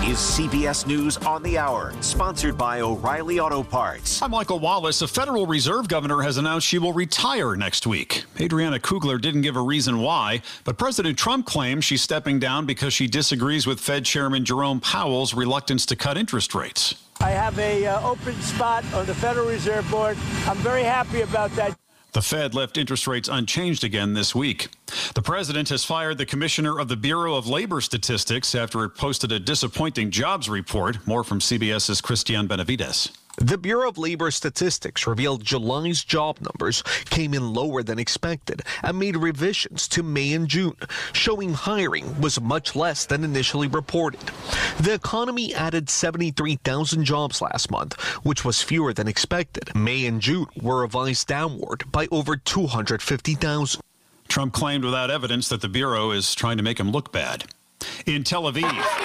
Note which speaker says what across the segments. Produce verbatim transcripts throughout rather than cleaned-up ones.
Speaker 1: is C B S News on the Hour, sponsored by O'Reilly Auto Parts.
Speaker 2: I'm Michael Wallace. A Federal Reserve governor has announced she will retire next week. Adriana Kugler didn't give a reason why, but President Trump claims she's stepping down because she disagrees with Fed Chairman Jerome Powell's reluctance to cut interest rates.
Speaker 3: I have a uh, open spot on the Federal Reserve Board. I'm very happy about that.
Speaker 2: The Fed left interest rates unchanged again this week. The president has fired the commissioner of the Bureau of Labor Statistics after it posted a disappointing jobs report. More from CBS's Christian Benavides.
Speaker 4: The Bureau of Labor Statistics revealed July's job numbers came in lower than expected and made revisions to May and June, showing hiring was much less than initially reported. The economy added seventy-three thousand jobs last month, which was fewer than expected. May and June were revised downward by over two hundred fifty thousand.
Speaker 2: Trump claimed without evidence that the Bureau is trying to make him look bad. In Tel Aviv,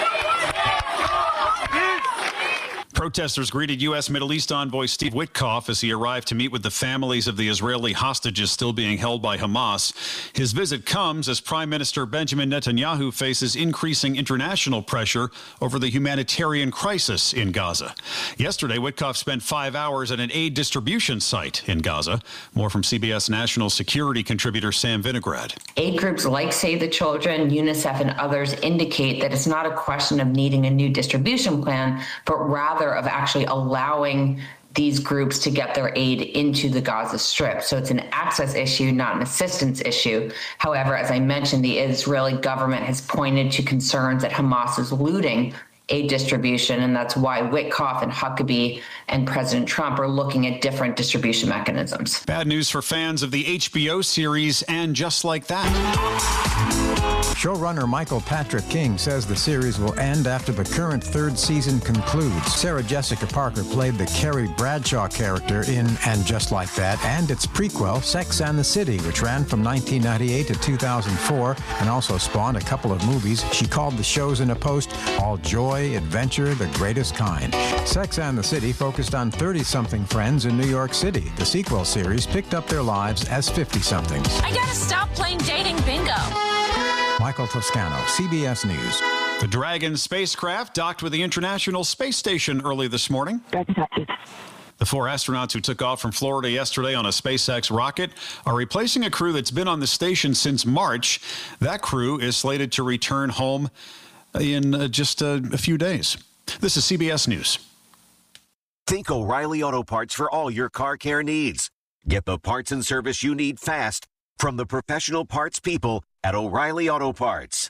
Speaker 2: protesters greeted U S. Middle East envoy Steve Witkoff as he arrived to meet with the families of the Israeli hostages still being held by Hamas. His visit comes as Prime Minister Benjamin Netanyahu faces increasing international pressure over the humanitarian crisis in Gaza. Yesterday, Witkoff spent five hours at an aid distribution site in Gaza. More from C B S national security contributor Sam Vinograd.
Speaker 5: Aid groups like Save the Children, UNICEF, and others indicate that it's not a question of needing a new distribution plan, but rather of actually allowing these groups to get their aid into the Gaza Strip. So it's an access issue, not an assistance issue. However, as I mentioned, the Israeli government has pointed to concerns that Hamas is looting aid distribution, and that's why Witkoff and Huckabee and President Trump are looking at different distribution mechanisms.
Speaker 2: Bad news for fans of the H B O series And Just Like That.
Speaker 6: Showrunner Michael Patrick King says the series will end after the current third season concludes. Sarah Jessica Parker played the Carrie Bradshaw character in And Just Like That, and its prequel, Sex and the City, which ran from nineteen ninety-eight to two thousand four and also spawned a couple of movies. She called the shows in a post all joy, adventure, the greatest kind. Sex and the City focused on thirty-something friends in New York City. The sequel series picked up their lives as fifty-somethings.
Speaker 7: I gotta stop playing dating bingo.
Speaker 6: Michael Toscano, C B S News.
Speaker 2: The Dragon spacecraft docked with the International Space Station early this morning. The four astronauts who took off from Florida yesterday on a SpaceX rocket are replacing a crew that's been on the station since March. That crew is slated to return home in uh, just uh, a few days. This is C B S News.
Speaker 1: Think O'Reilly Auto Parts for all your car care needs. Get the parts and service you need fast from the professional parts people at O'Reilly Auto Parts.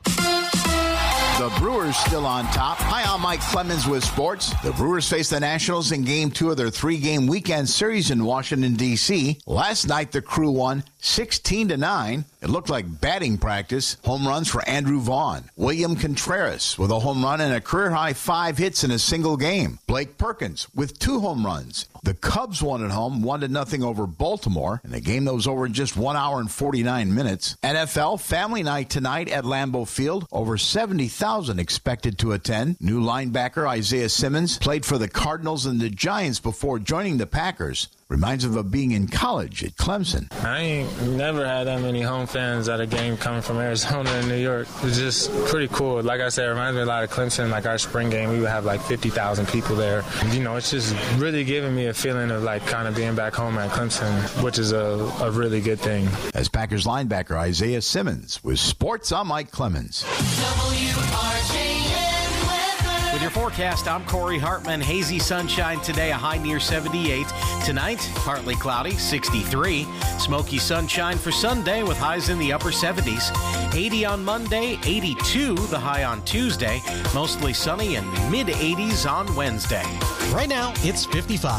Speaker 8: The Brewers still on top. Hi, I'm Mike Clemens with sports. The Brewers face the Nationals in game two of their three-game weekend series in Washington, D C Last night, the Crew won sixteen to nine. It looked like batting practice. Home runs for Andrew Vaughn. William Contreras with a home run and a career-high five hits in a single game. Blake Perkins with two home runs. The Cubs won at home, one to nothing over Baltimore, in a game that was over in just one hour and forty-nine minutes. N F L Family Night tonight at Lambeau Field. Over seventy thousand expected to attend. New linebacker Isaiah Simmons played for the Cardinals and the Giants before joining the Packers. Reminds him of being in college at Clemson.
Speaker 9: I ain't never had that many home fans at a game coming from Arizona and New York. It's just pretty cool. Like I said, it reminds me a lot of Clemson. Like our spring game, we would have like fifty thousand people there. You know, it's just really giving me a feeling of like kind of being back home at Clemson, which is a, a really good thing.
Speaker 8: As Packers linebacker Isaiah Simmons with Sports, I'm Mike Clemens.
Speaker 10: W R J N With your forecast, I'm Corey Hartman. Hazy sunshine today, a high near seventy-eight. Tonight, partly cloudy, sixty-three. Smoky sunshine for Sunday with highs in the upper seventies. eighty on Monday, eighty-two the high on Tuesday. Mostly sunny and mid eighties on Wednesday. Right now, it's fifty-five.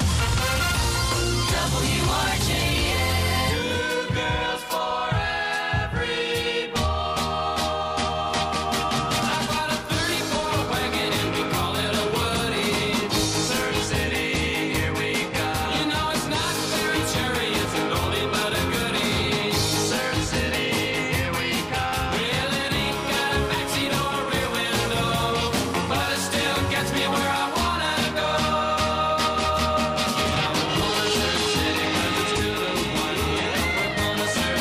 Speaker 10: W R J N. Two girls for every boy. I got a thirty-four wagon and we call it a Woody. Surf City, here we go. You know it's not very cherry, it's an oldie but a goodie. Surf City, here we go. Well, it ain't got a backseat or a rear window, but it still gets me where I wanna go. You know, we're going to Surf City 'cause it's good of one. Yeah, we're going to Surf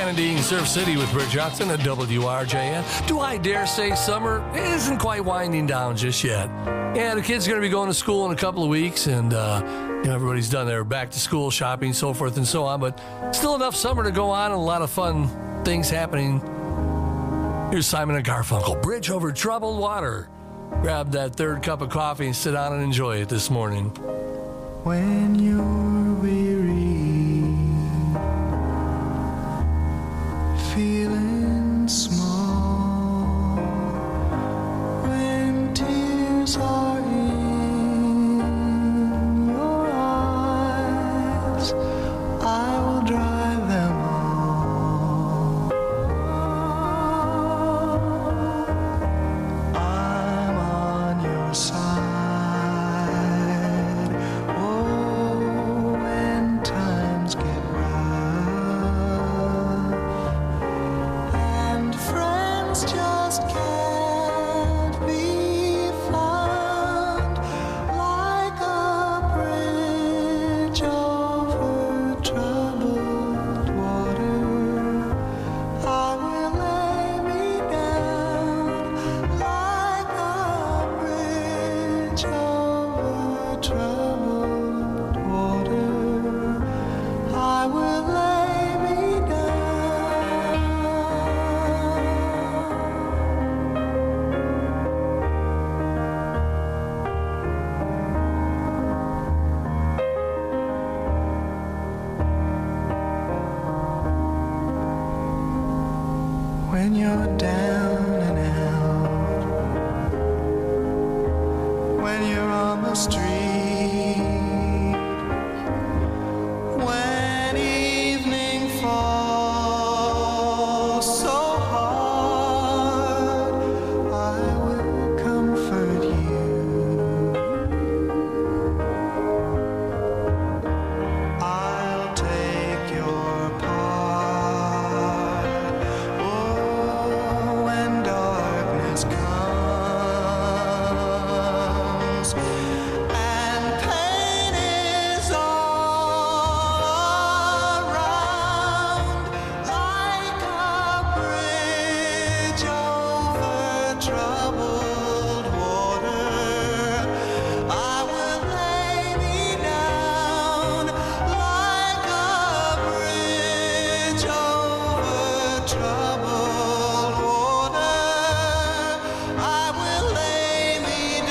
Speaker 11: Dean, Surf City with Rick Johnson at W R J N. Do I dare say summer isn't quite winding down just yet? Yeah, the kids are going to be going to school in a couple of weeks, and uh, you know, everybody's done their back-to-school shopping, so forth and so on, but still enough summer to go on and a lot of fun things happening. Here's Simon and Garfunkel, Bridge Over Troubled Water. Grab that third cup of coffee and sit down and enjoy it this morning.
Speaker 12: When you're weary, feeling small, when tears are in your eyes, I will dry them all. I'm on your side. When you're down and out, when you're on the street, when evening falls so hard, I will comfort you. I'll take your part. Oh, when darkness comes and pain is all around, like a bridge over troubled water, I will lay me down like a bridge over troubled water. I will lay me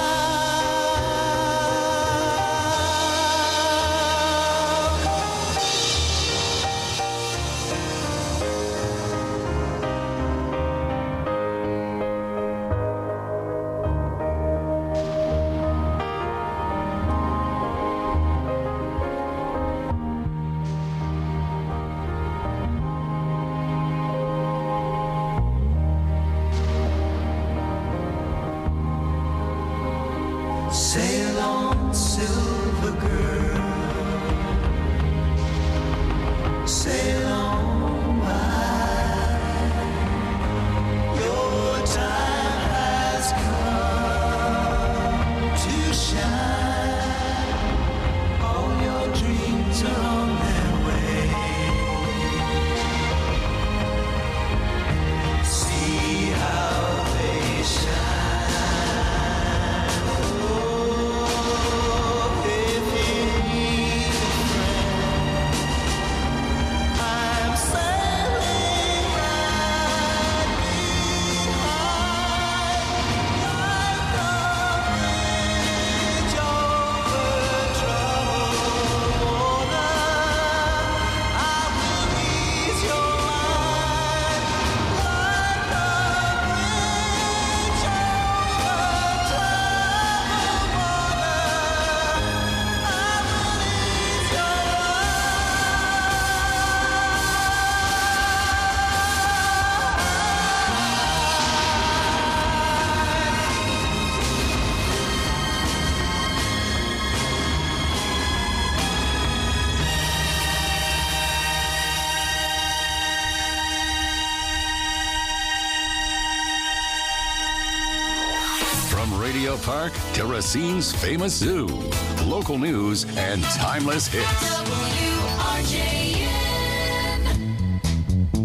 Speaker 12: down. Sail on, silver girl. Sail on by. Your time has come to shine. All your dreams are on their way. See how they shine. Oh, if you need a friend, I'm sailing right behind, like a bridge over troubled water. I will ease your mind, like a bridge over troubled water. I will ease your
Speaker 13: From Radio Park to Racine's famous zoo, local news and timeless hits.
Speaker 7: W R J N.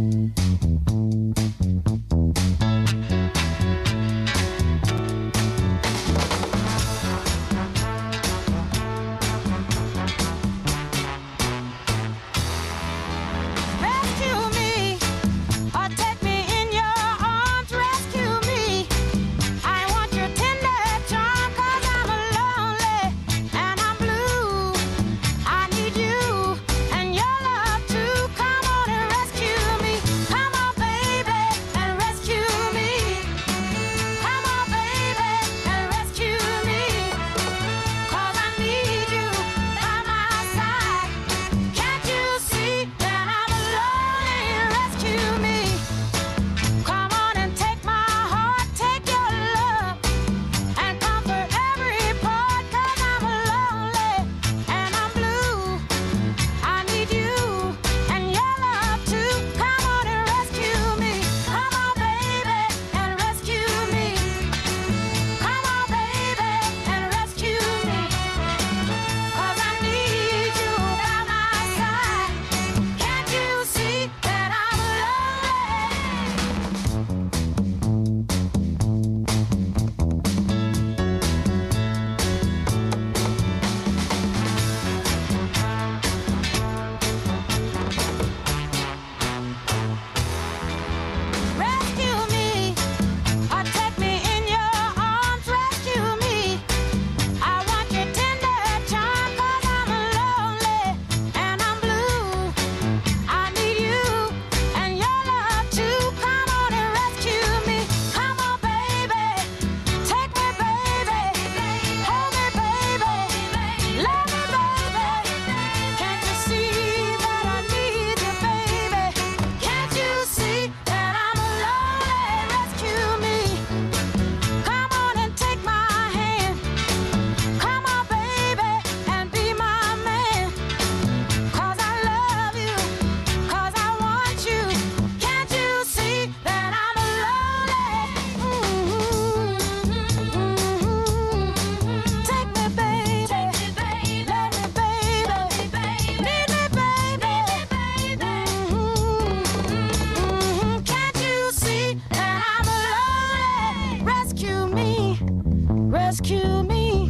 Speaker 12: rescue me.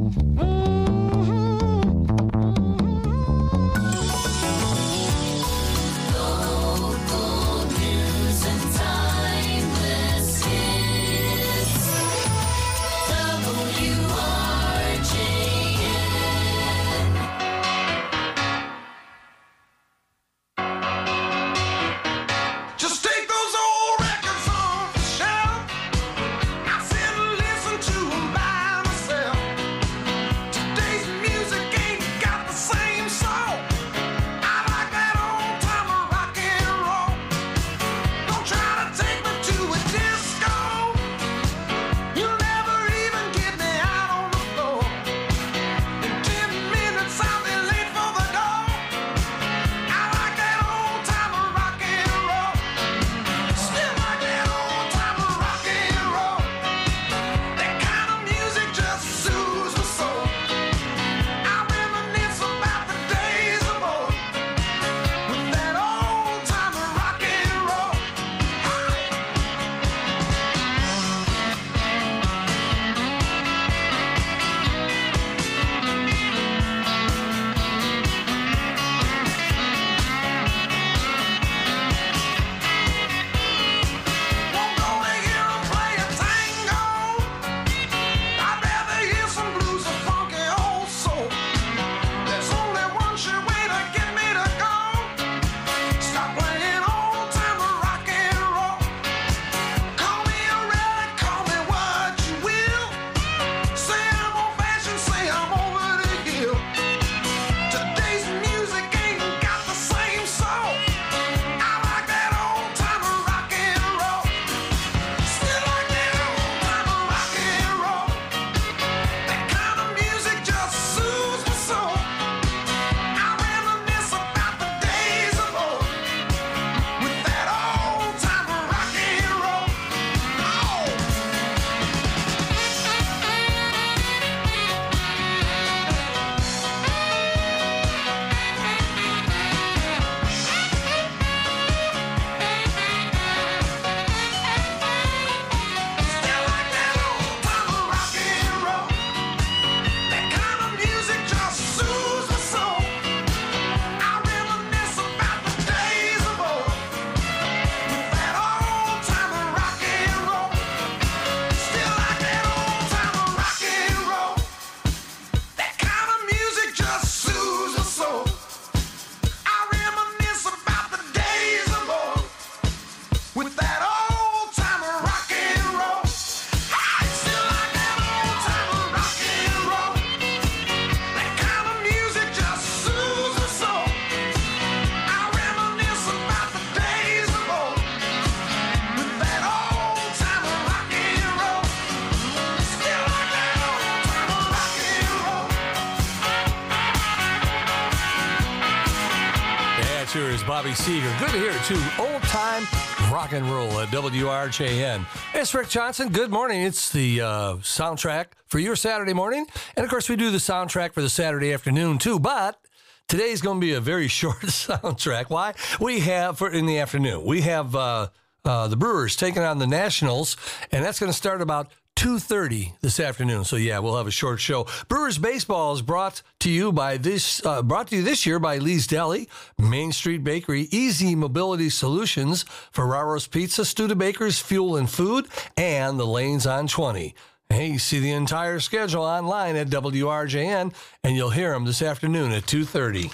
Speaker 11: Sure is Bobby Seeger. Good to hear it, too. Old-time rock and roll at W R J N. It's Rick Johnson. Good morning. It's the uh, soundtrack for your Saturday morning. And, of course, we do the soundtrack for the Saturday afternoon, too. But today's going to be a very short soundtrack. Why? We have, for in the afternoon, we have uh, uh, the Brewers taking on the Nationals, and that's going to start about two thirty this afternoon. So, yeah, we'll have a short show. Brewers Baseball is brought to you by this, uh, brought to you this year by Lee's Deli, Main Street Bakery, Easy Mobility Solutions, Ferraro's Pizza, Studebakers Fuel and Food, and the Lanes on twenty. Hey, you see the entire schedule online at W R J N, and you'll hear them this afternoon at two thirty.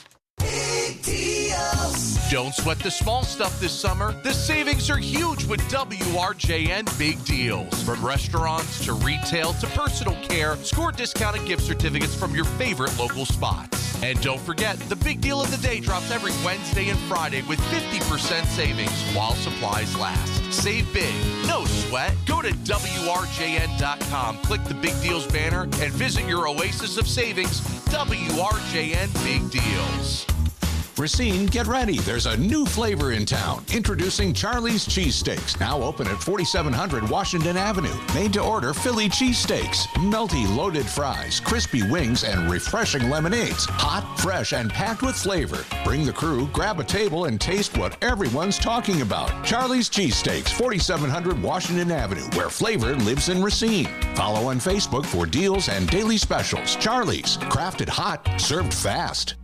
Speaker 14: Don't sweat the small stuff this summer. The savings are huge with W R J N Big Deals. From restaurants to retail to personal care, score discounted gift certificates from your favorite local spots. And don't forget, the big deal of the day drops every Wednesday and Friday with fifty percent savings while supplies last. Save big, no sweat. Go to W R J N dot com, click the Big Deals banner, and visit your oasis of savings, W R J N Big Deals.
Speaker 13: Racine, get ready. There's a new flavor in town. Introducing Charlie's Cheesesteaks, now open at forty-seven hundred Washington Avenue. Made to order Philly cheesesteaks, melty loaded fries, crispy wings, and refreshing lemonades. Hot, fresh, and packed with flavor. Bring the crew, grab a table, and taste what everyone's talking about. Charlie's Cheesesteaks, forty-seven hundred Washington Avenue, where flavor lives in Racine. Follow on Facebook for deals and daily specials. Charlie's, crafted hot, served fast.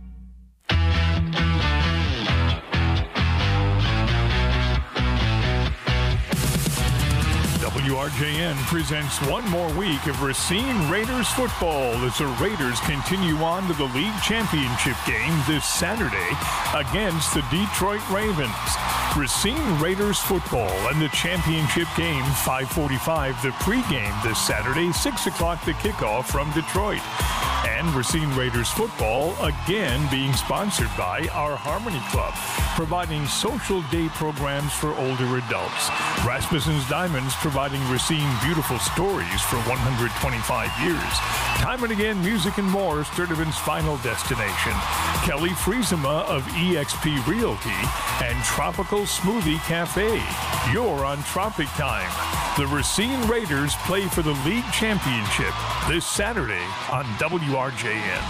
Speaker 15: W R J N presents one more week of Racine Raiders football as the Raiders continue on to the league championship game this Saturday against the Detroit Ravens. Racine Raiders football and the championship game, five forty-five the pregame this Saturday, six o'clock the kickoff from Detroit. And Racine Raiders football again being sponsored by our Harmony Club, providing social day programs for older adults. Rasmussen's Diamonds providing Racine beautiful stories for one hundred twenty-five years. Time and again, music and more, Sturdivant's final destination. Kelly Friesema of E X P Realty and Tropical Smoothie Cafe. You're on Tropic Time. The Racine Raiders play for the league championship this Saturday on W R J N.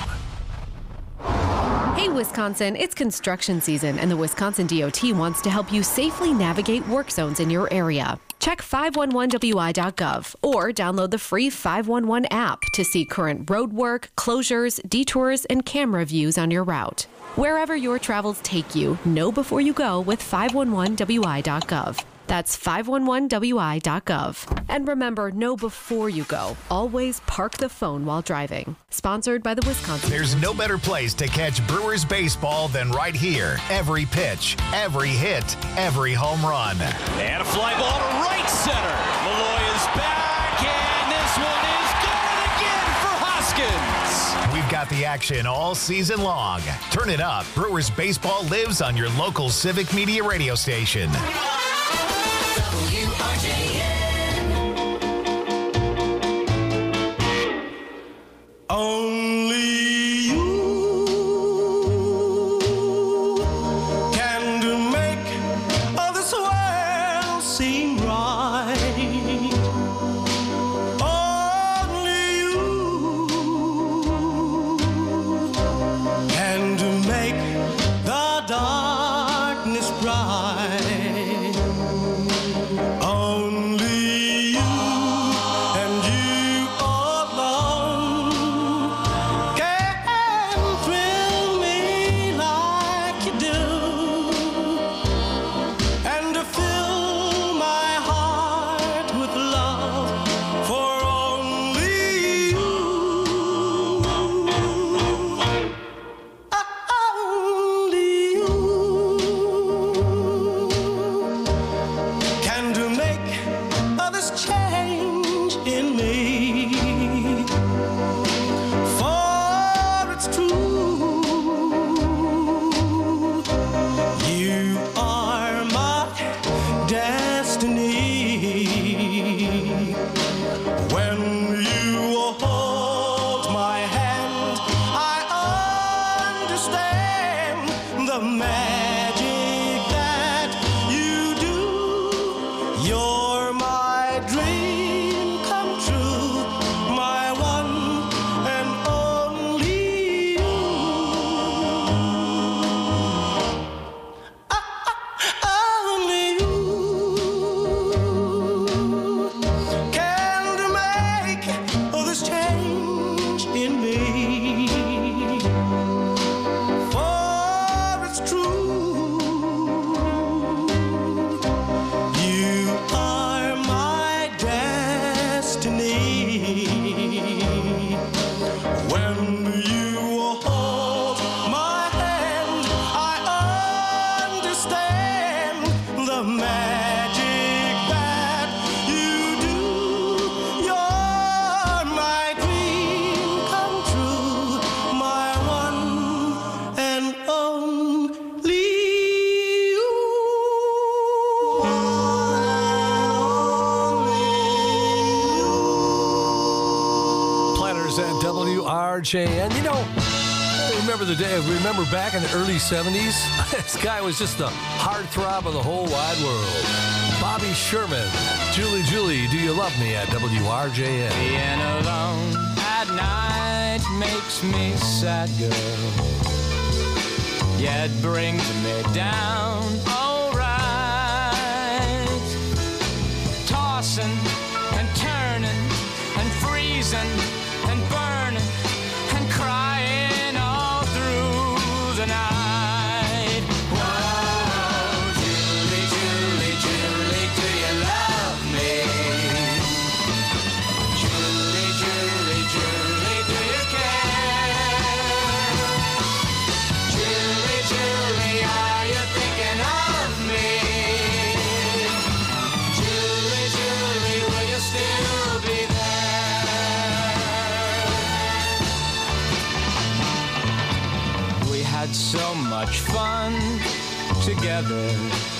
Speaker 16: Hey, Wisconsin, it's construction season, and the Wisconsin D O T wants to help you safely navigate work zones in your area. Check five one one W I dot gov or download the free five one one app to see current road work, closures, detours, and camera views on your route. Wherever your travels take you, know before you go with five one one W I dot gov. That's five one one W I dot gov. And remember, know before you go. Always park the phone while driving. Sponsored by the Wisconsin.
Speaker 17: There's no better place to catch Brewers baseball than right here. Every pitch, every hit, every home run.
Speaker 18: And a fly ball to right center. Malloy is back, and this one is gone again for Hoskins.
Speaker 17: We've got the action all season long. Turn it up. Brewers baseball lives on your local Civic Media radio station.
Speaker 12: W R J N. Only you can do make all this world seem right. Only you can do make the darkness bright. Only you and you alone can thrill me like you do, and to fill my heart with love for only you. Only you can do make all this change in me, for it's true, you are my destiny. When you hold my hand, I understand the magic that you do. You're my dream come true, my one and only you. Ah, ah, only you can make all this change in me, for it's true, you are my destiny. When you hold my hand, I understand the magic that you do. You're my dream come true, my one and only you.
Speaker 11: Planners at W R J N. You know, remember the day, remember back in the early seventies? This guy was just the heartthrob of the whole wide world. Bobby Sherman, Julie, Julie, do you love me at W R J N?
Speaker 12: Being alone at night makes me sad, girl. Yeah, it brings me down, all right. Tossing and turning and freezing and burning and crying all through the night. Whoa, Julie, Julie, Julie, do you love me? Julie, Julie, Julie, do you care? Julie, Julie, are you thinking of me? Julie, Julie, will you still be there? We had so much fun together.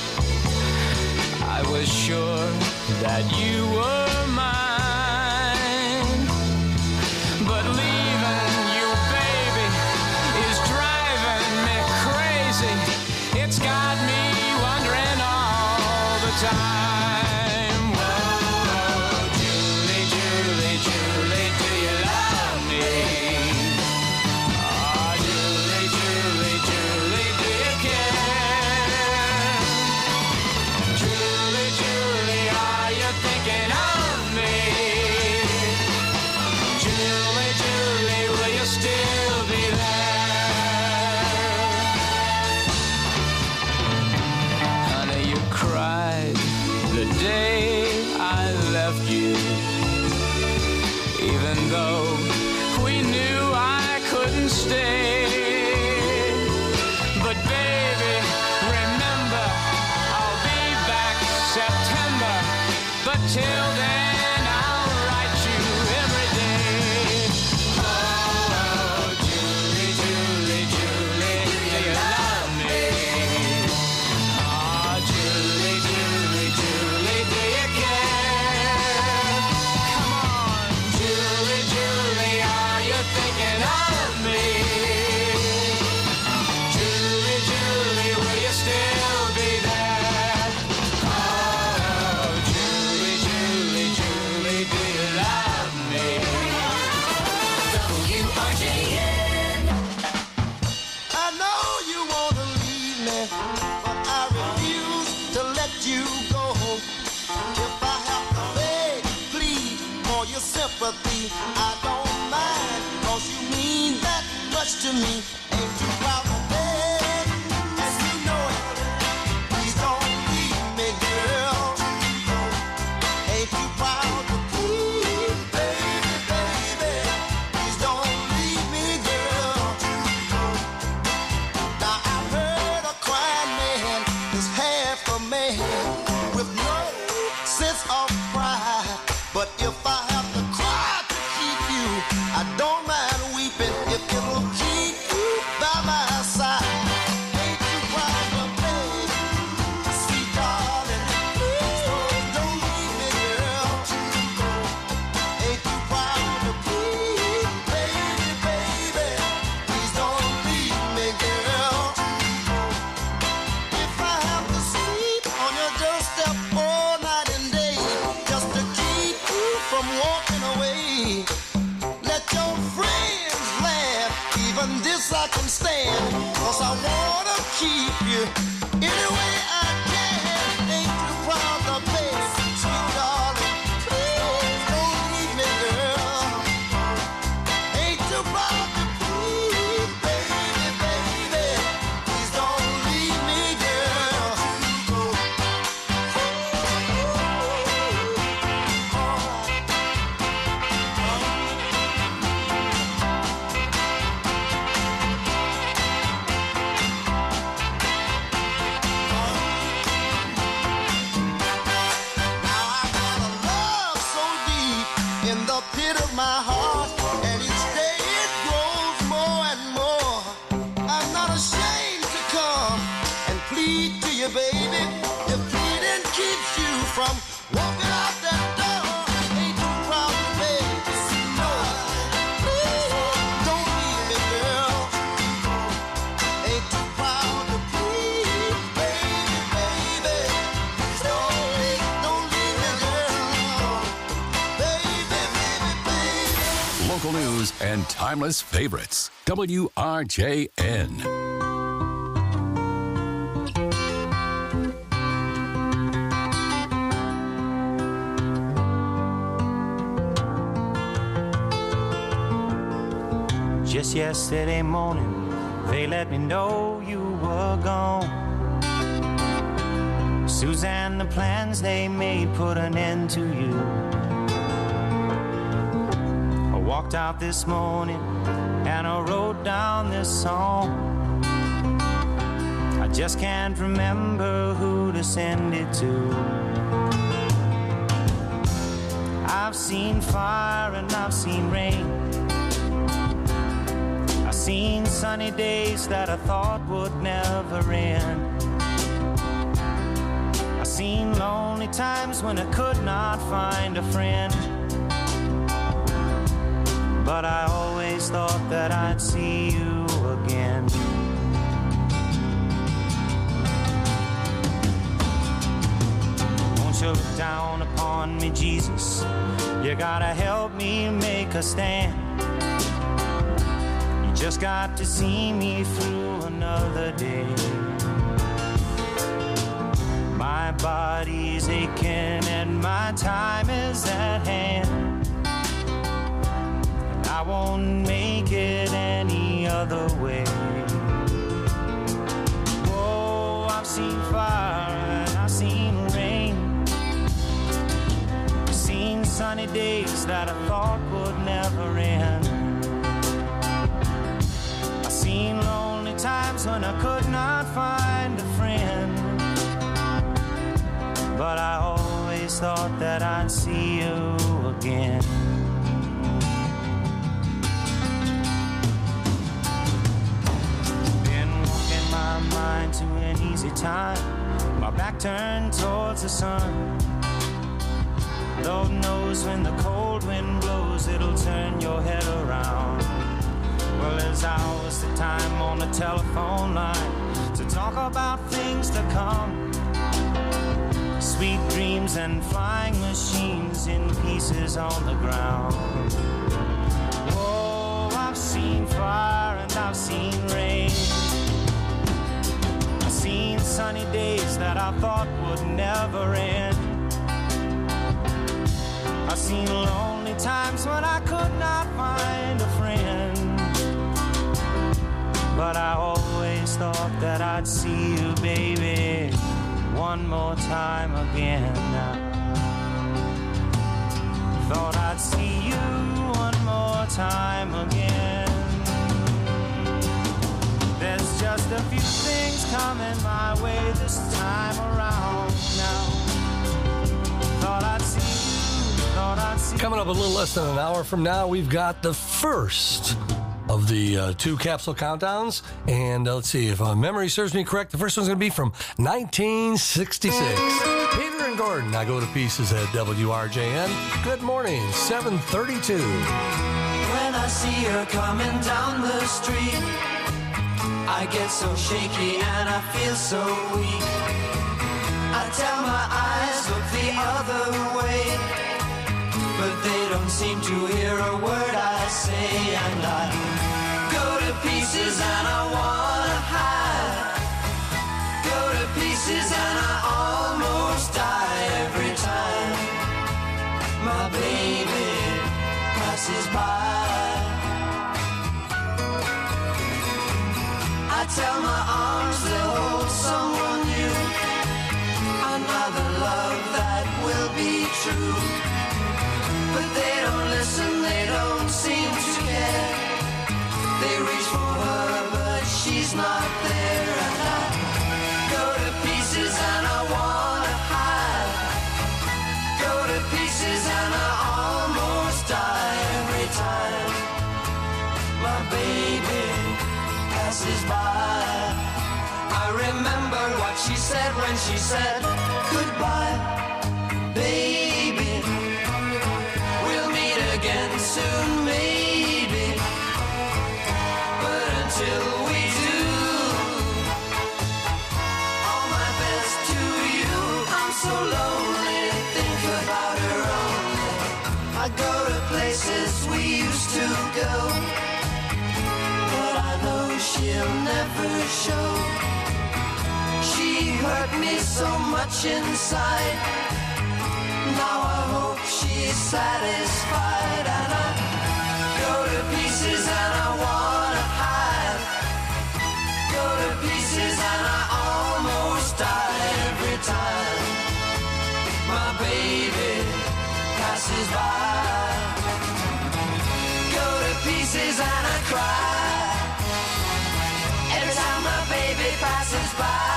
Speaker 12: I was sure that you were mine. But leaving you, baby, is driving me crazy. It's got me wondering all the time. Whoa, Julie, Julie, Julie, do you love me? Oh, Julie, Julie, Julie, do you care? Julie, Julie, are you thinking of me? Julie, Julie, will you still be there? Honey, you cried the day I left you, even though we knew I couldn't stay. But baby, remember, I'll be back September. But till then, I'll write you every day. Oh, Julie, Julie, Julie, do you love me? Oh, Julie, Julie, Julie, do you care? Come on, Julie, Julie, are you thinking of me? Julie, Julie, will you still be there? Oh, Julie, Julie, Julie, do you love me? W R J N.
Speaker 19: I know you want to leave me, but I refuse to let you go. If I have to beg, plead for your sympathy, I don't mind, 'cause you mean that much to me. Ain't you proud to beg? And you know it. Please don't leave me, girl. Ain't you proud to plead, baby, baby? Please don't leave me, girl. Now I've heard a crying man is half a man with no sense of pride. But if I have to cry to keep you, I don't mind weeping if it'll keep you by my side. Ain't you proud to baby, sweet darling? Please don't, don't leave me, girl. Ain't you proud to plead, baby, baby? Please don't leave me, girl. If I have to sleep on your doorstep all night and day, just to keep you from walking away, let your friends laugh, even this I can stand, 'cause I wanna keep you any way I can. Ain't you proud to baby, sweet darling? Please don't leave me, girl. Ain't you proud to please, baby, baby? Please don't leave me, girl.
Speaker 20: local news, and timeless favorites. W R J N.
Speaker 21: Just yesterday morning, they let me know you were gone. Suzanne, the plans they made put an end to you. I walked out this morning and I wrote down this song. I just can't remember who to send it to. I've seen fire and I've seen rain. I've seen sunny days that I thought would never end. I've seen lonely times when I could not find a friend. But I always thought that I'd see you again. Won't you look down upon me, Jesus? You gotta help me make a stand. Just got to see me through another day. My body's aching and my time is at hand. I won't make it any other way. Oh, I've seen fire and I've seen rain. I've seen sunny days that I thought would never end. Seen lonely times when I could not find a friend. But I always thought that I'd see you again. Been walking my mind to an easy time, my back turned towards the sun. Lord knows when the cold wind blows, it'll turn your head around. Well, there's hours of time on the telephone line to talk about things to come. Sweet dreams and flying machines in pieces on the ground. Oh, I've seen fire and I've seen rain. I've seen sunny days that I thought would never end. I've seen lonely times when I could not find a friend. But I always thought that I'd see you, baby, one more time again. Thought I'd see you one more time again. There's just a few things coming my way this time around now. Thought I'd see you, thought I'd see you.
Speaker 11: Coming up a little less than an hour from now, we've got the first of the uh, two capsule countdowns. And uh, let's see, if uh, memory serves me correct, the first one's going to be from nineteen sixty-six. Peter and Gordon, I go to pieces at W R J N. Good morning, seven thirty-two.
Speaker 12: When I see her coming down the street, I get so shaky and I feel so weak. I tell my eyes, look the other way, but they don't seem to hear a word I say. And I go to pieces and I wanna hide. Go to pieces and I almost die every time my baby passes by. I tell my arms they'll hold someone new, another love that will be true. But they don't listen, they don't seem to care. They reach for her, but she's not there. And I go to pieces and I wanna hide. Go to pieces and I almost die every time my baby passes by. I remember what she said when she said goodbye, baby. We'll meet again soon, maybe. But until we do, all my best to you. I'm so lonely, think about her only. I go to places we used to
Speaker 19: show. She hurt me so much inside. Now I hope she's satisfied. And I go to pieces and I wanna hide. Go to pieces and I almost die every time my baby passes by. Go to pieces and I cry every time my baby passes by.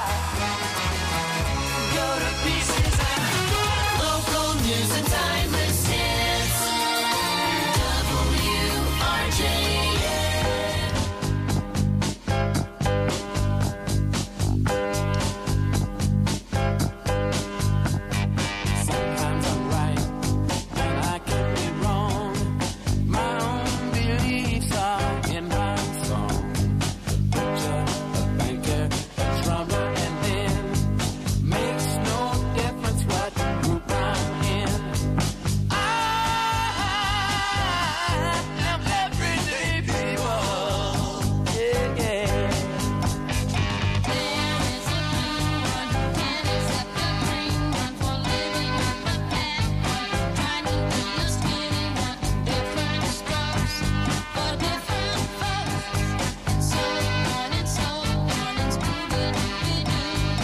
Speaker 19: Go to pieces and I cry. Local news and timeless hits. W R J N.
Speaker 12: Sometimes I'm right and I can be wrong. My own beliefs are in my song. Preacher, a banker, a drummer, and then makes no difference what group I'm in. I am everyday people. Yeah, yeah. There is a blue one who can't accept the green one for living with the bad one. Trying to be a skinny one in different strokes for different folks. And so on and so on and Scooby-Dooby-Doo.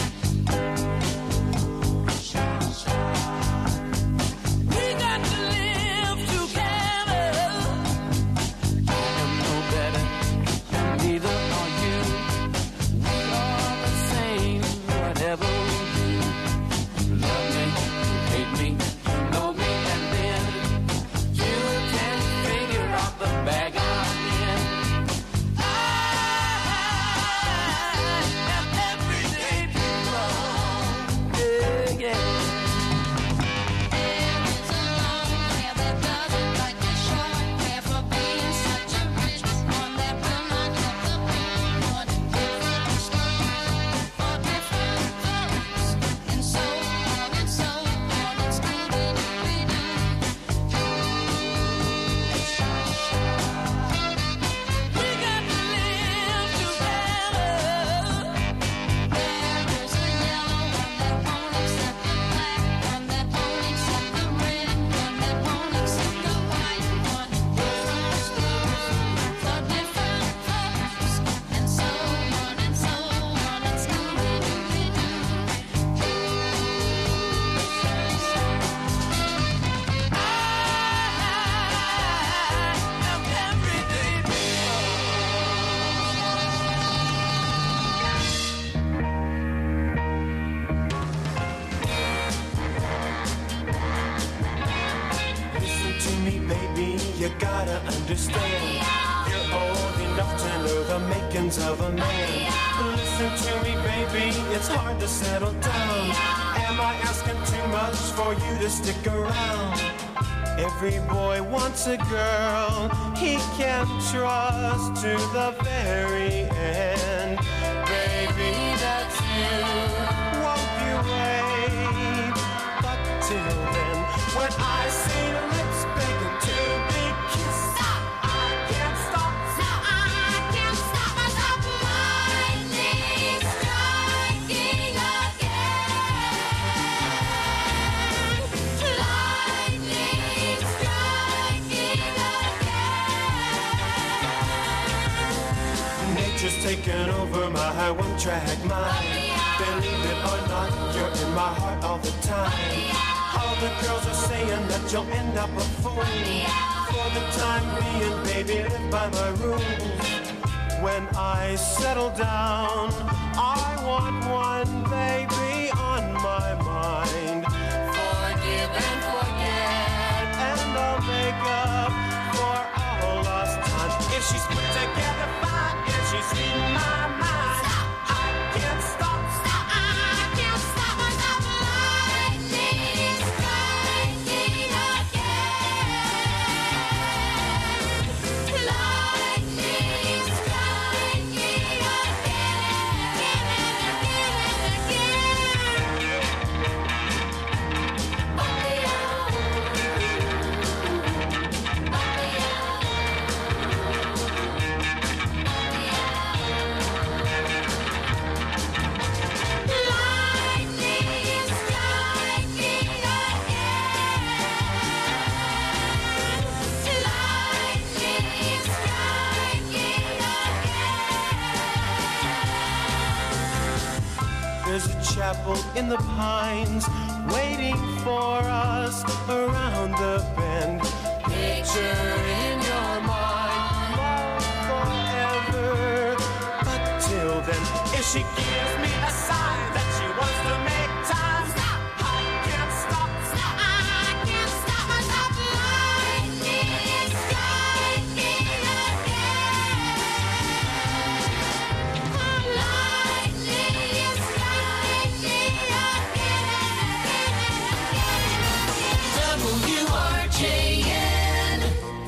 Speaker 12: We got to live together. I am no better, and neither are you. We are the same, whatever we do. You love me, you hate me, you know me, and then you can figure out the bag I'm in. I am everyday people. Yeah, yeah. There is a long hair that doesn't like the short hair for being such a rich one that will not help the poor one in different strokes for different folks. And so on and so on and Scooby-Dooby-Doo. We got to live together. There is a yellow one that won't accept the black one, that won't accept the red one, that won't accept the white one. Different strokes for different folks. And so on and so on and Scooby-Dooby-Doo. I am everyday people.
Speaker 21: Listen to me, baby, you gotta understand. You're old enough to know the makings of a man. Listen to me, baby, it's hard to settle down. Am I asking too much for you to stick around? Every boy wants a girl he can trust to the very end. Baby, that's you. Won't you wait? But till then, when I see lips begging to be kissed, I can't stop. I can't stop myself. Lightning striking again. Lightning striking again. Nature's taken over my one-track mind. Believe it or not, you're in my heart all the time. All the girls are saying that you'll end up a fool. For the time being, baby, live by my rules. When I settle down, I want one baby on my mind. Forgive and forget, and I'll make up for all lost time. If she's put together fine, if she's in my mind, I can't stop. I can't stop myself. Lightning striking again. Lightning striking again. chapel in the pines, waiting for us around the bend. Picture in your mind, love forever. But till then, if she gives me a sign that she wants to make time, stop. I can't stop. Stop. I can't stop myself. Lightning striking again. Lightning striking again. W R J N.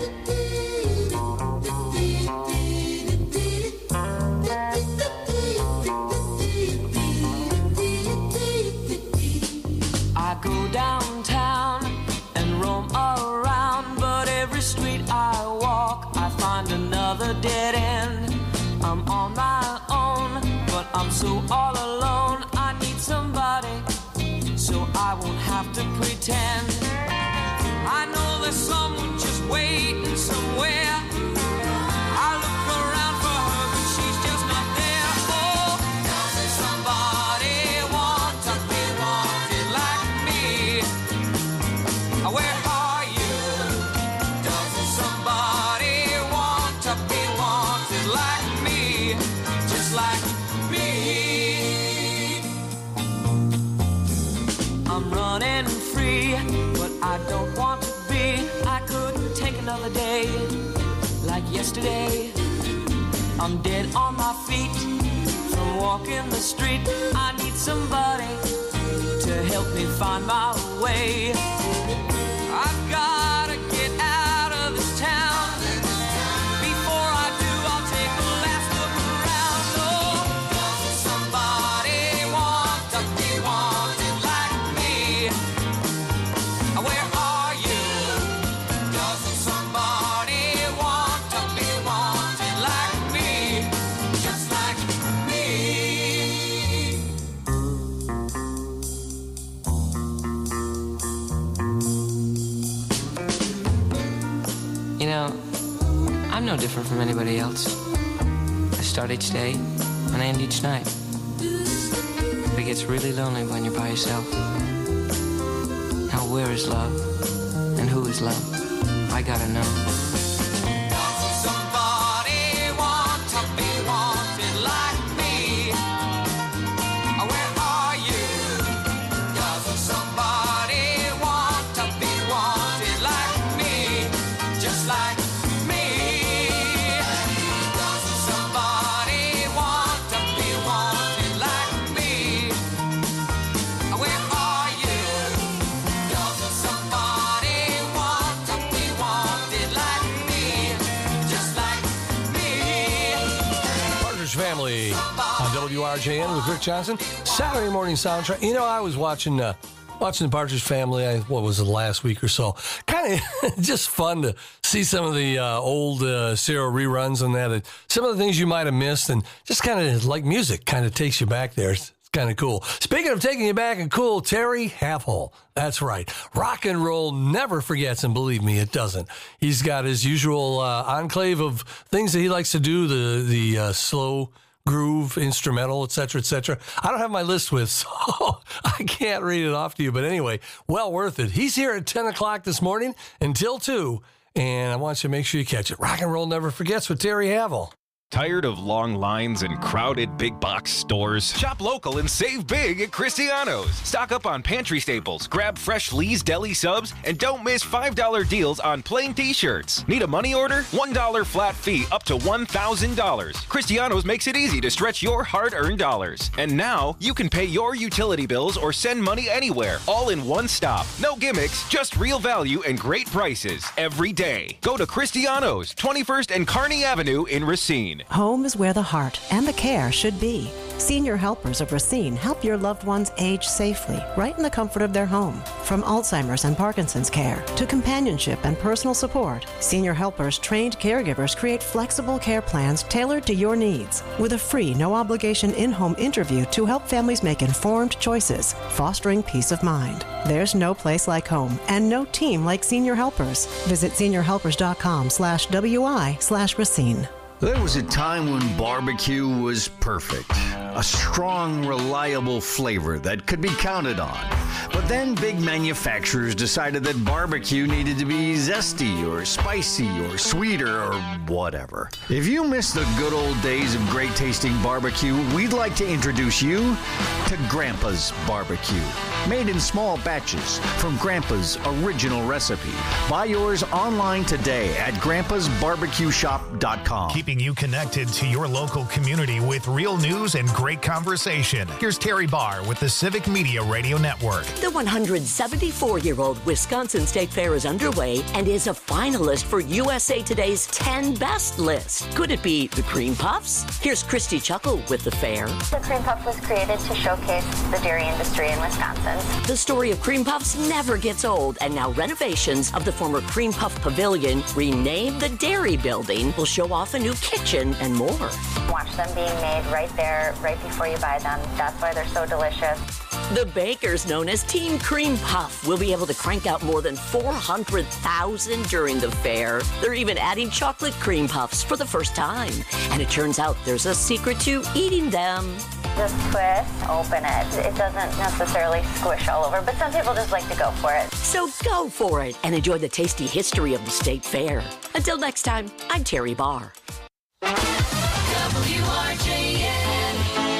Speaker 21: I go downtown and roam around, but every street I walk, I find another dead end. I'm on my own, but I'm so all alone. I need somebody, so I won't have to pretend. I know there's someone just waiting somewhere. I look around for her, but she's just not there. Oh, doesn't somebody want to be wanted like me? Where are you? Doesn't somebody want to be wanted like me? Just like me. I'm running free, but I don't want to be. I couldn't take another day like yesterday. I'm dead on my feet from walking the street. I need somebody to help me find my way. I've gotta get out of this town. Before I do, I'll take a last look around. Oh, doesn't somebody want to be wanted like me? Where are you? Doesn't somebody want to be wanted like me? Just like me. You know, I'm no different from anybody else. I start each day and I end each night. But it gets really lonely when you're by yourself. Now where is love? And who is love? I gotta know. Doesn't somebody want to be wanted like me? Where are you? Doesn't somebody want to be wanted like me? Just like me. Doesn't somebody want to be wanted like me? Where are you? Doesn't somebody want to be wanted like me? Just like me.
Speaker 11: Partridge Family on W R J N with Rick Johnson. Saturday morning soundtrack. You know, I was watching uh, watching the Partridge Family. I, what was it, last week or so? Kind of just fun to see some of the uh, old uh, serial reruns and that. Uh, some of the things you might have missed, and just kind of like music, kind of takes you back there. It's kind of cool. Speaking of taking you back and cool, Terry Halfhole. That's right. Rock and roll never forgets, and believe me, it doesn't. He's got his usual uh, enclave of things that he likes to do, the the uh, slow groove, instrumental, et cetera, et cetera. I don't have my list with, so I can't read it off to you. But anyway, well worth it. He's here at ten o'clock this morning until two, and I want you to make sure you catch it. Rock and roll never forgets with Terry Halfhole.
Speaker 3: Tired of long lines and crowded big box stores? Shop local and save big at Cristiano's. Stock up on pantry staples, grab fresh Lee's Deli subs, and don't miss five dollar deals on plain t-shirts. Need a money order? one dollar flat fee up to one thousand dollars. Cristiano's makes it easy to stretch your hard-earned dollars. And now, you can pay your utility bills or send money anywhere, all in one stop. No gimmicks, just real value and great prices every day. Go to Cristiano's, twenty-first and Kearney Avenue in Racine.
Speaker 22: Home is where the heart and the care should be. Senior Helpers of Racine help your loved ones age safely, right in the comfort of their home. From Alzheimer's and Parkinson's care to companionship and personal support, Senior Helpers trained caregivers create flexible care plans tailored to your needs. With a free, no-obligation in-home interview to help families make informed choices, fostering peace of mind. There's no place like home and no team like Senior Helpers. Visit seniorhelpers.com slash WI slash Racine.
Speaker 23: There was a time when barbecue was perfect.
Speaker 4: A strong, reliable flavor that could be counted on. But then big manufacturers decided that barbecue needed to be zesty or spicy or sweeter or whatever. If you miss the good old days of great tasting barbecue, we'd like to introduce you to Grandpa's Barbecue. Made in small batches from Grandpa's original recipe. Buy yours online today at grandpas barbecue shop dot com.
Speaker 17: Keeping you connected to your local community with real news and great conversation. Here's Terry Barr with the Civic Media Radio Network.
Speaker 5: The one hundred seventy-four-year-old Wisconsin State Fair is underway and is a finalist for U S A Today's ten Best list. Could it be the Cream Puffs? Here's Christy Chuckle with the fair.
Speaker 23: The Cream Puff was created to showcase the dairy industry in Wisconsin.
Speaker 5: The story of Cream Puffs never gets old, and now renovations of the former Cream Puff Pavilion, renamed the Dairy Building, will show off a new kitchen and more.
Speaker 23: Watch them being made right there, right before you buy them. That's why they're so delicious.
Speaker 5: The bakers known as Team Cream Puff will be able to crank out more than four hundred thousand during the fair. They're even adding chocolate cream puffs for the first time. And it turns out there's a secret to eating them.
Speaker 23: Just twist, open it. It doesn't necessarily squish all over, but some people just like to go for it.
Speaker 5: So go for it and enjoy the tasty history of the State Fair. Until next time, I'm Terry Barr.
Speaker 12: W R J N.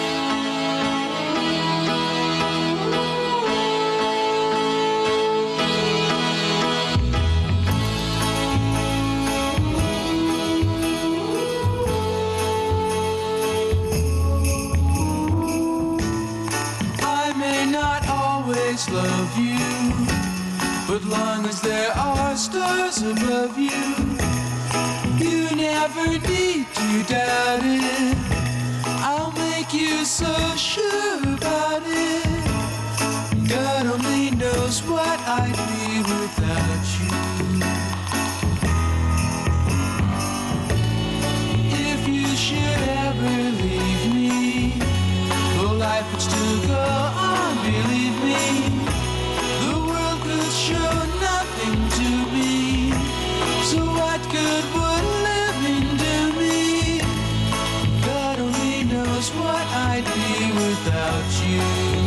Speaker 24: Love you, but long as there are stars above you, you never need to doubt it. I'll make you so sure about it. God only knows what I'd be without you. If you should ever leave me, well, life would still go on, believe me. Show nothing to me, so what good would living do me? God only knows what I'd be without you.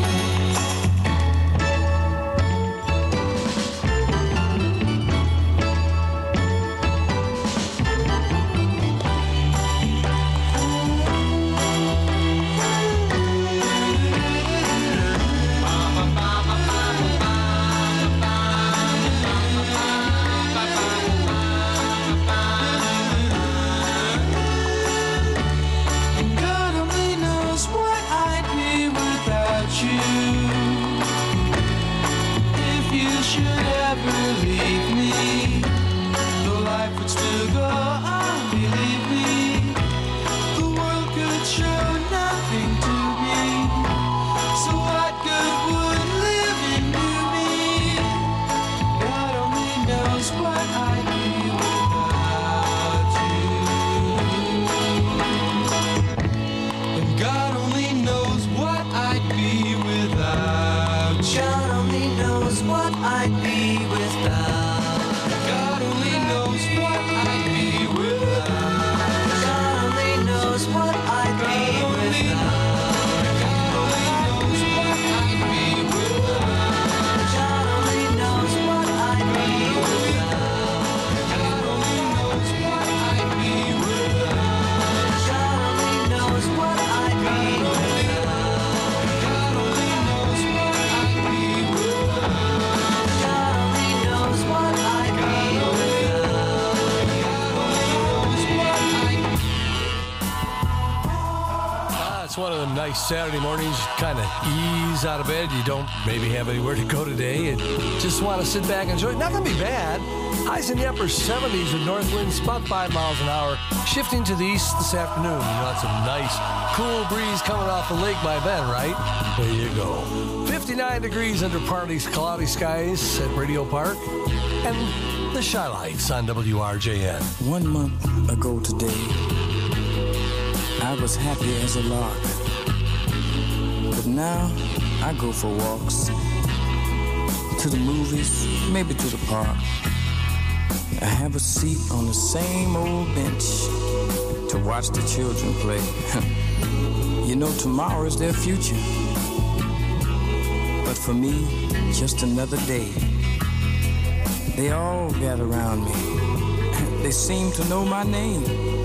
Speaker 11: Saturday mornings, kind of ease out of bed. You don't maybe have anywhere to go today and just want to sit back and enjoy it. Not going to be bad. Highs in the upper seventies with north winds about five miles an hour. Shifting to the east this afternoon. You got some nice cool breeze coming off the lake by then, right? There you go. fifty-nine degrees under partly cloudy skies at Radio Park. And the Shy Lights on W R J N.
Speaker 25: One month ago today, I was happy as a lark. But now, I go for walks, to the movies, maybe to the park. I have a seat on the same old bench to watch the children play. You know tomorrow is their future. But for me, just another day. They all gather around me. They seem to know my name.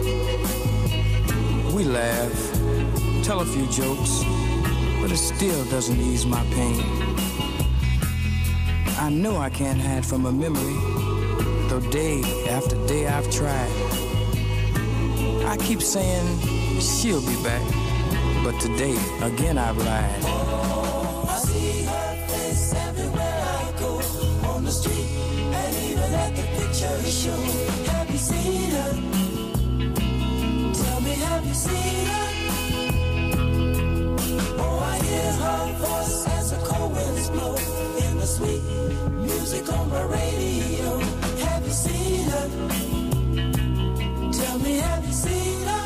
Speaker 25: We laugh, tell a few jokes, but it still doesn't ease my pain. I know I can't hide from a memory, though day after day I've tried. I keep saying she'll be back, but today again I've lied.
Speaker 12: Oh, I see her face everywhere I go, on the street and even at the picture show. Have you seen her? Tell me, have you seen her? Oh, I hear her voice as the cold winds blow in the sweet music on my radio. Have you seen her? Tell me, have you seen her?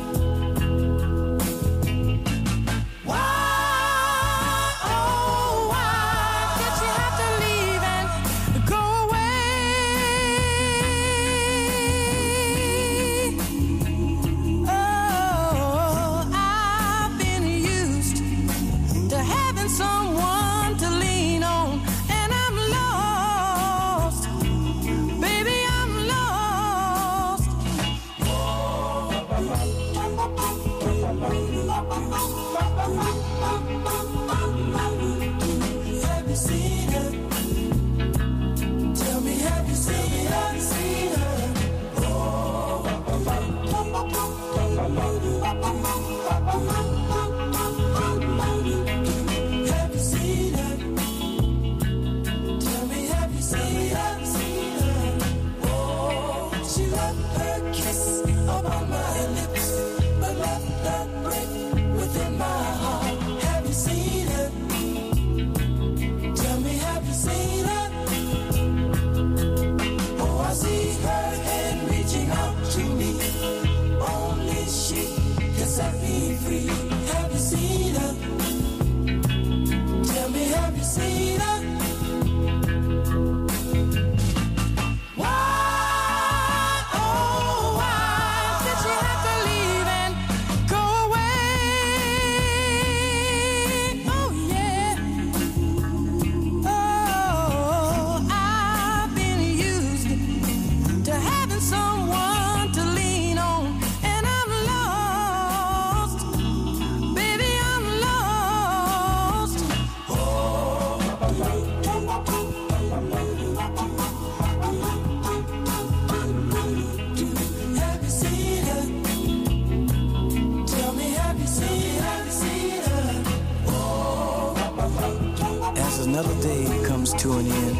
Speaker 25: Another day comes to an end.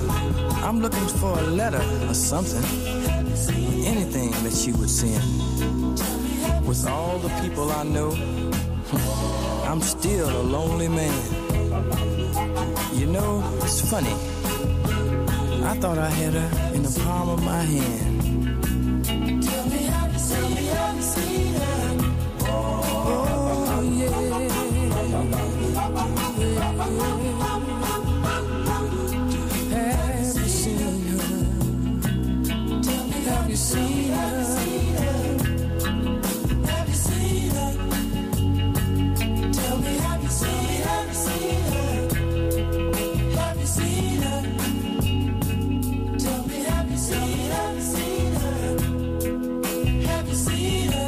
Speaker 25: I'm looking for a letter or something, anything that she would send. With all the people I know, I'm still a lonely man. You know, it's funny. I thought I had her in the palm of my hand.
Speaker 12: Tell me, have you seen her? Have you seen her?
Speaker 25: Oh, yeah. Have you seen her?
Speaker 12: Tell me, have you seen her? Have you seen her? Tell me, have you seen her? Have you seen her? Tell me, have you seen her? Have you seen her?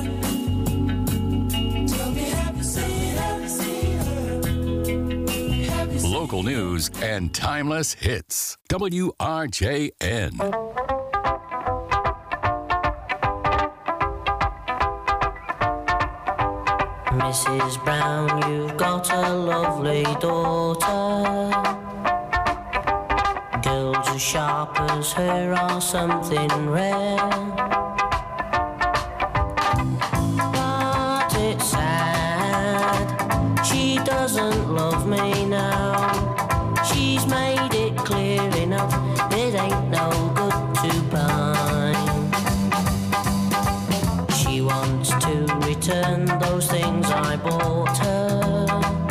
Speaker 12: Tell me, have you seen her?
Speaker 20: Local news and timeless hits. W R J N.
Speaker 1: Missus Brown, you've got a lovely daughter. Girls as sharp as her are something rare. But it's sad, she doesn't love me now. She's made it clear enough, it ain't no good to buy. She wants to return those things I bought her.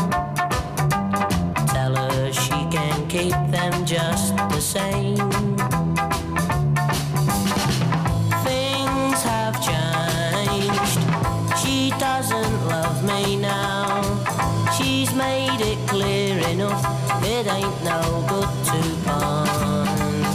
Speaker 1: Tell her she can keep them just the same. Things have changed, she doesn't love me now. she's made it clear enough, it ain't no good to pawn.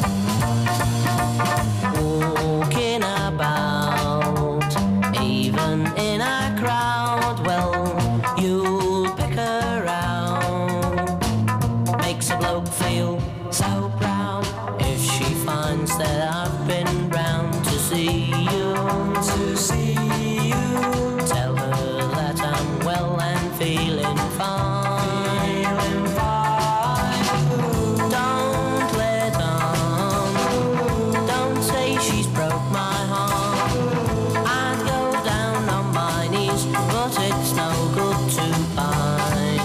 Speaker 1: Walking about, even in a crowd, well, you'll pick her out. Makes a bloke feel so proud if she finds that I've been round to see you, to see you. Tell her that I'm well and feeling fine, feeling fine. Don't let on, don't say she's broke my heart. I'd go down on my knees, but it's no good to pine.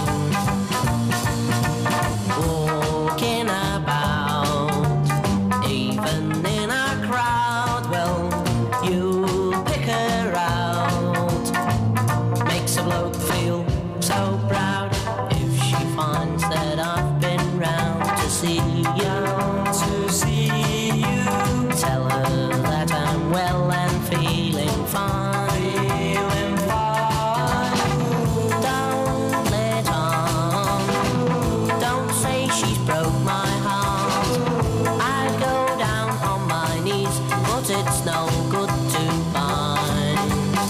Speaker 1: Walking about, even in a crowd, well, you pick her out. Makes a bloke feel so proud if she finds that I've been round to see you, to see you. Tell her that I'm well and feeling fine, feeling fine. Don't let on, don't say she's broke my heart. I'd go down on my knees, but it's no good to find.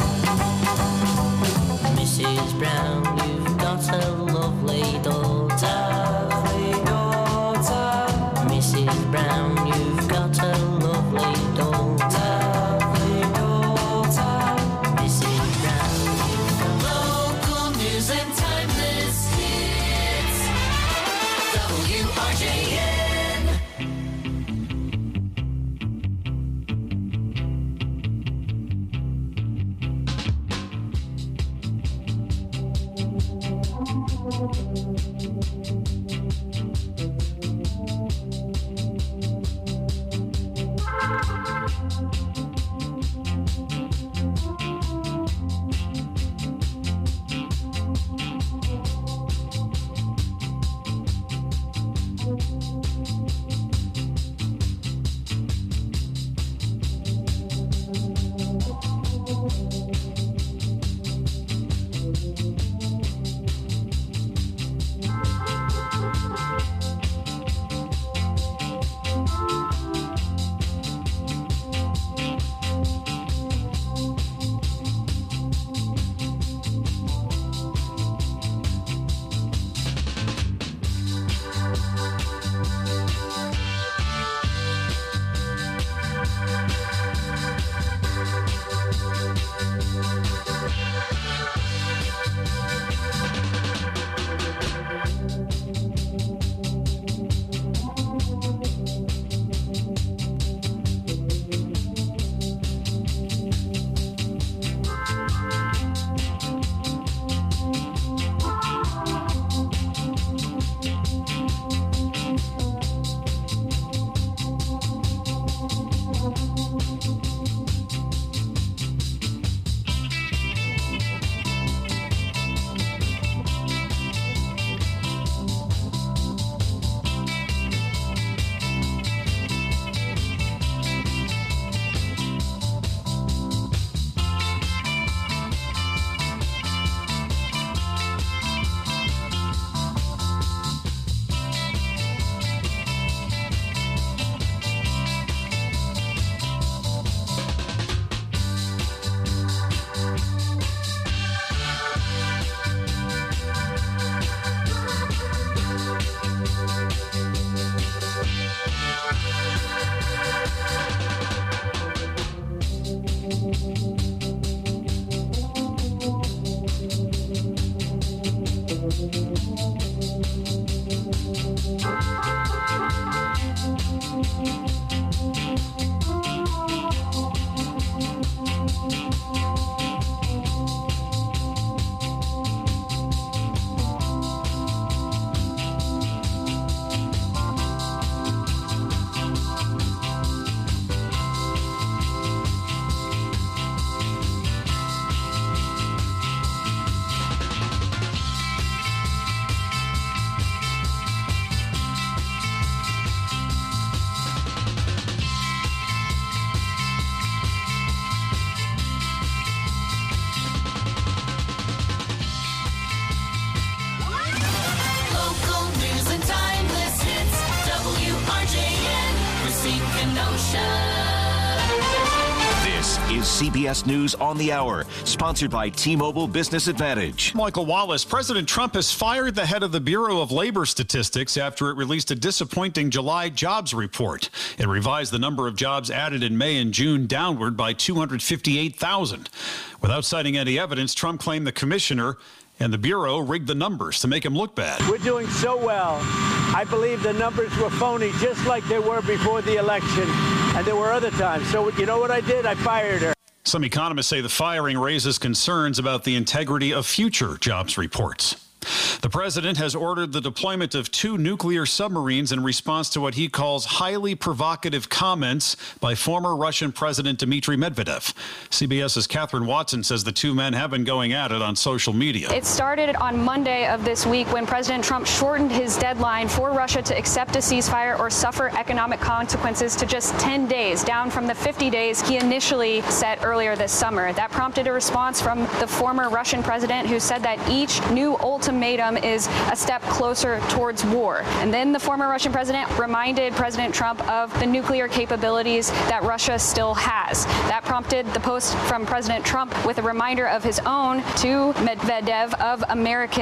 Speaker 1: Missus Brown, you've got a lovely daughter, lovely daughter. Missus Brown, you've got a lovely daughter, lovely daughter. Missus Brown, you've got
Speaker 12: Local news and timeless hits. W R J N.
Speaker 2: is C B S News on the Hour, sponsored by T-Mobile Business Advantage.
Speaker 6: Michael Wallace, President Trump has fired the head of the Bureau of Labor Statistics after it released a disappointing July jobs report. It revised the number of jobs added in May and June downward by two hundred fifty-eight thousand. Without citing any evidence, Trump claimed the commissioner and the Bureau rigged the numbers to make him look bad.
Speaker 8: We're doing so well. I believe the numbers were phony, just like they were before the election. And there were other times. So you know what I did? I fired her.
Speaker 6: Some economists say the firing raises concerns about the integrity of future jobs reports. The president has ordered the deployment of two nuclear submarines in response to what he calls highly provocative comments by former Russian President Dmitry Medvedev. CBS's Catherine Watson says the two men have been going at it on social media.
Speaker 9: It started on Monday of this week when President Trump shortened his deadline for Russia to accept a ceasefire or suffer economic consequences to just ten days, down from the fifty days he initially set earlier this summer. That prompted a response from the former Russian president, who said that each new ultimatum is a step closer towards war. And then the former Russian president reminded President Trump of the nuclear capabilities that Russia still has. That prompted the post from President Trump with a reminder of his own to Medvedev of American